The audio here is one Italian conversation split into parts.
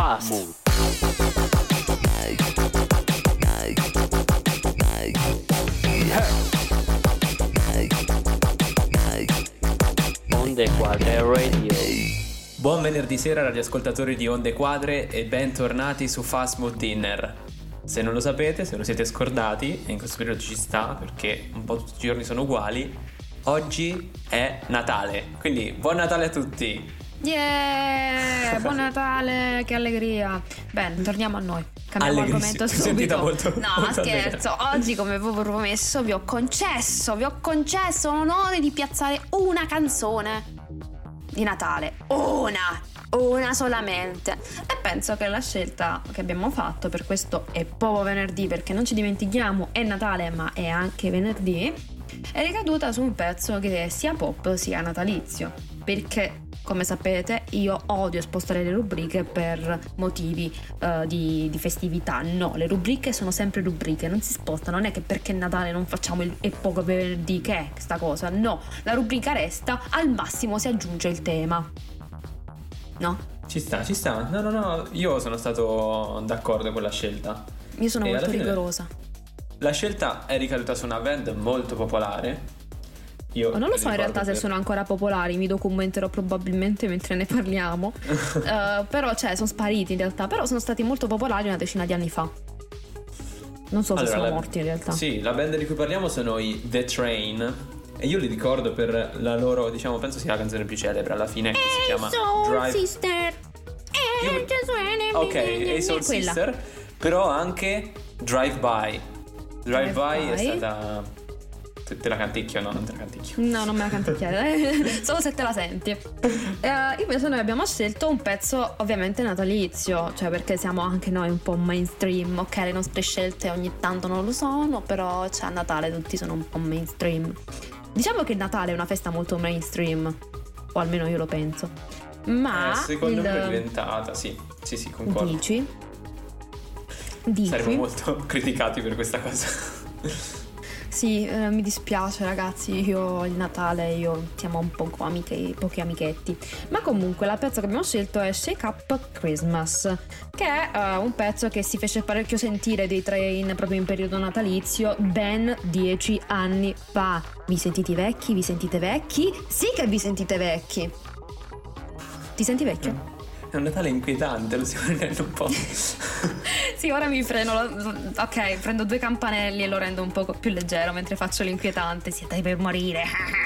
Fast. Onde Quadre Radio. Buon venerdì sera radioascoltatori di Onde Quadre e bentornati su Fast Mood Dinner. Se non lo sapete, se lo siete scordati, e in questo periodo ci sta perché un po' tutti i giorni sono uguali, oggi è Natale, quindi buon Natale a tutti! Yeah! Buon Natale, che allegria! Bene, torniamo a noi. Cambiamo argomento subito. Molto Scherzo. Oggi, come avevo promesso, vi ho concesso l'onore di piazzare una canzone di Natale. Una solamente. E penso che la scelta che abbiamo fatto per questo è proprio venerdì, perché non ci dimentichiamo, è Natale ma è anche venerdì, è ricaduta su un pezzo che è sia pop sia natalizio, perché come sapete io odio spostare le rubriche per motivi di festività. No, le rubriche sono sempre rubriche, non si spostano. Non è che perché è Natale non facciamo è poco venerdì che è sta cosa. No, la rubrica resta, al massimo si aggiunge il tema. No? Ci sta. No, io sono stato d'accordo con la scelta. Io sono molto rigorosa. La scelta è ricaduta su una band molto popolare. Io non lo so in realtà se sono ancora popolari, mi documenterò probabilmente mentre ne parliamo. Però sono spariti in realtà, però sono stati molto popolari una decina di anni fa. Non so se sono morti in realtà. Sì, la band di cui parliamo sono i The Train. E io li ricordo per la loro, diciamo, penso sia la canzone più celebre alla fine, che si chiama Drive Sister. Ok, Hey Soul Sister. Però anche Drive By. Drive By è stata... Te la canticchio? No, non te la canticchio. No, non me la canticchiare. Solo se te la senti. Invece noi abbiamo scelto un pezzo ovviamente natalizio, cioè perché siamo anche noi un po' mainstream. Ok, le nostre scelte ogni tanto non lo sono, però a Natale tutti sono un po' mainstream. Diciamo che il Natale è una festa molto mainstream, o almeno io lo penso. Ma secondo me è diventata, sì, concordo. Dici? Saremo molto criticati per questa cosa. Sì, mi dispiace ragazzi, io il Natale siamo un po' pochi amichetti. Ma comunque la pezzo che abbiamo scelto è Shake Up Christmas, che è un pezzo che si fece parecchio sentire dei Train proprio in periodo natalizio ben 10 anni fa. Vi sentite vecchi? Vi sentite vecchi? Sì che vi sentite vecchi. Ti senti vecchio? È un Natale inquietante, lo stiamo rendendo un po'. Sì, ora mi freno. Ok, prendo 2 campanelli e lo rendo un po' più leggero mentre faccio l'inquietante. Siete per morire.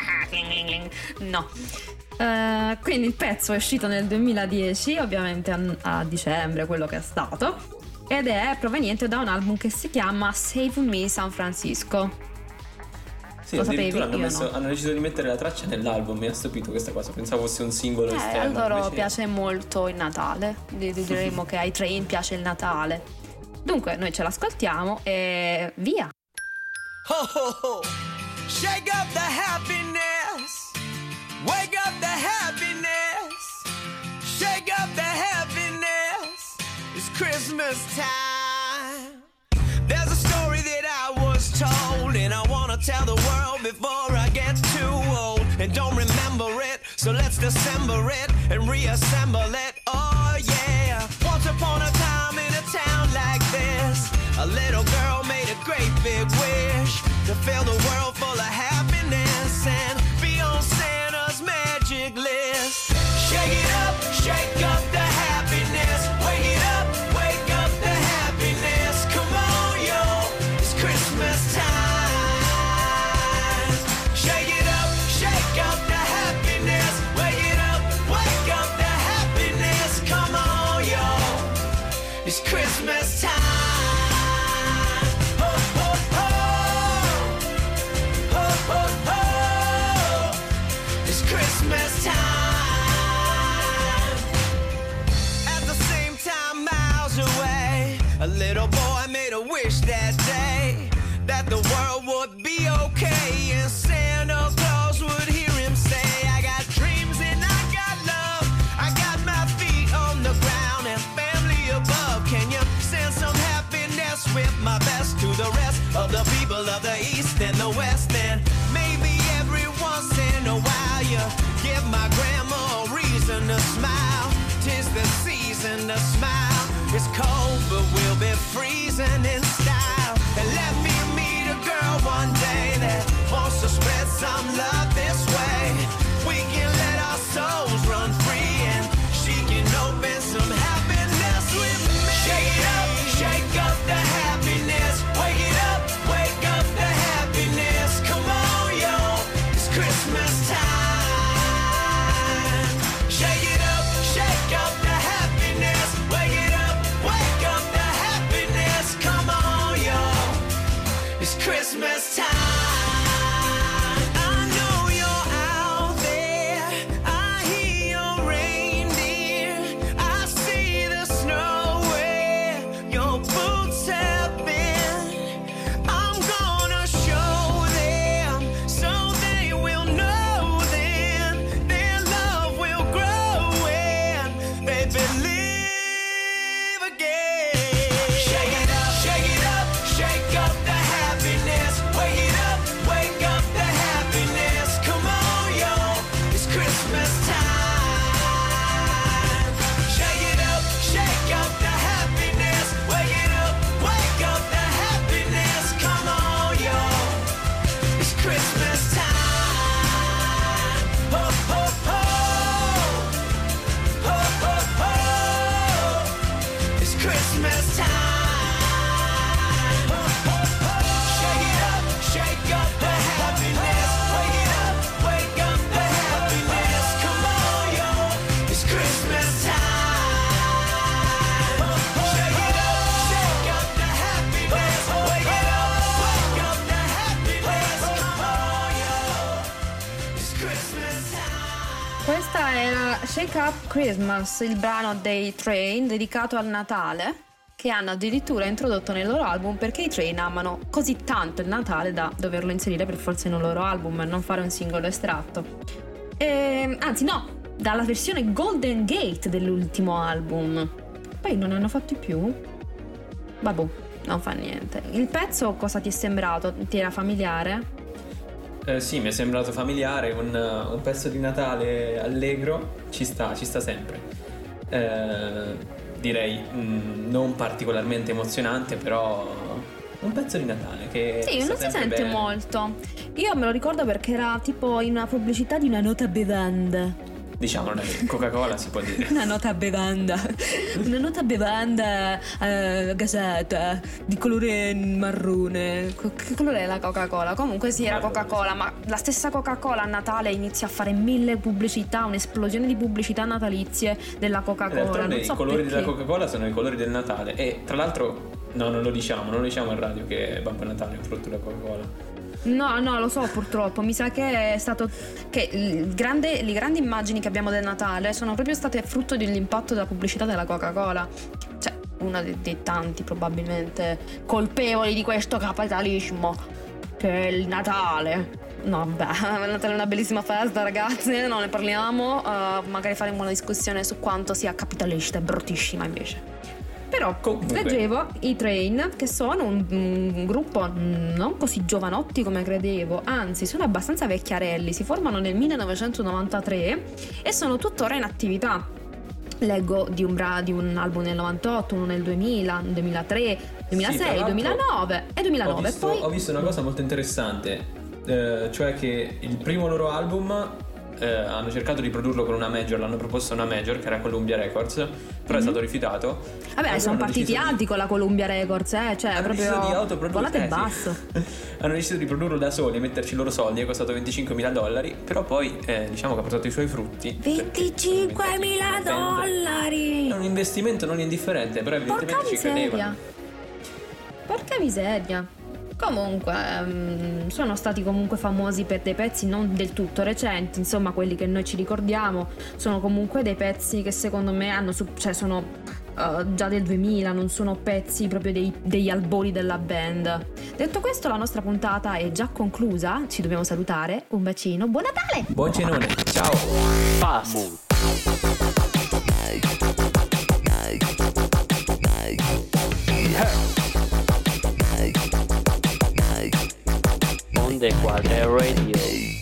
No. Quindi il pezzo è uscito nel 2010, ovviamente a dicembre, quello che è stato, ed è proveniente da un album che si chiama Save Me San Francisco. Sì, addirittura hanno deciso di mettere la traccia nell'album. Mi ha stupito questa cosa, pensavo fosse un singolo esterno. A loro piace molto il Natale. Diremo che ai Train piace il Natale. Dunque noi ce l'ascoltiamo e via. Ho ho ho. Shake up the happiness. Wake up the happiness. Shake up the happiness. It's Christmas time. There's a story that I was told, and I wanna tell the world before I get too old and don't remember it. So let's dissemble it and reassemble it. Oh yeah. Once upon a time in a town like this, a little girl made a great big wish to fill the world full of happiness and be on Santa's magic list. Shake up the happiness. Wake it up the happiness. Come on, yo, it's Christmas time. Shake up the happiness. Wake up the happiness. Come on, yo, it's Christmas time. Ho, ho, ho. Ho, ho, ho. It's Christmas time. At the same time, miles away, a little boy made a wish that day that the world would be okay and Santa Claus would hear him say, I got dreams and I got love, I got my feet on the ground and family above. Can you send some happiness with my best to the rest of the people of the East and the West? And maybe every once in a while you give my grandma a reason to smile. 'Tis the season to smile. Wake Up Christmas, il brano dei Train dedicato al Natale, che hanno addirittura introdotto nel loro album perché i Train amano così tanto il Natale da doverlo inserire per forza in un loro album e non fare un singolo estratto. Anzi no, dalla versione Golden Gate dell'ultimo album. Poi non ne hanno fatti più? Vabbè, non fa niente. Il pezzo cosa ti è sembrato? Ti era familiare? Sì, mi è sembrato familiare, un pezzo di Natale allegro, ci sta sempre. Direi non particolarmente emozionante, però un pezzo di Natale che sì, sta non si sempre sente bene. molto. Io me lo ricordo perché era tipo in una pubblicità di una nota bevanda. Diciamo, Coca-Cola si può dire. Una nota bevanda gasata di colore marrone. Che colore è la Coca-Cola? Comunque sì, era Marrone, Coca-Cola, ma la stessa Coca-Cola a Natale inizia a fare 1000 pubblicità, un'esplosione di pubblicità natalizie della Coca-Cola. D'altronde Non so i colori perché. della Coca-Cola sono i colori del Natale. E tra l'altro, no, non lo diciamo in radio che Babbo Natale è un frutto della Coca-Cola. No, lo so purtroppo. Mi sa che è stato che le grandi immagini che abbiamo del Natale sono proprio state frutto dell'impatto della pubblicità della Coca-Cola. Cioè, uno dei tanti probabilmente colpevoli di questo capitalismo che è il Natale. No, beh, il Natale è una bellissima festa, ragazzi, non ne parliamo. Magari faremo una discussione su quanto sia capitalista e bruttissima invece. Però Comunque. leggevo i Train, che sono un gruppo non così giovanotti come credevo, anzi sono abbastanza vecchiarelli, si formano nel 1993 e sono tuttora in attività. Leggo di un album nel 98, uno nel 2000, 2003, 2006, Sì, tra l'altro 2009 e 2009. Ho visto una cosa molto interessante, cioè che il primo loro album hanno cercato di produrlo con una major, l'hanno proposto una major che era Columbia Records, però è stato rifiutato. Vabbè, Allora sono hanno partiti deciso alti con la Columbia Records, cioè hanno proprio deciso di autoprodurre, volate sì. basso. Hanno deciso di produrlo da soli e metterci i loro soldi, è costato $25.000, però poi diciamo che ha portato i suoi frutti. $25.000! È un investimento non indifferente, però evidentemente Porca ci miseria. credevano. Porca miseria. Comunque sono stati comunque famosi per dei pezzi non del tutto recenti, insomma quelli che noi ci ricordiamo sono comunque dei pezzi che secondo me sono già del 2000, non sono pezzi proprio degli albori della band. Detto questo, la nostra puntata è già conclusa, ci dobbiamo salutare, un bacino, buon Natale! Buon cenone, ciao! Fast. Onde Quadre Radio.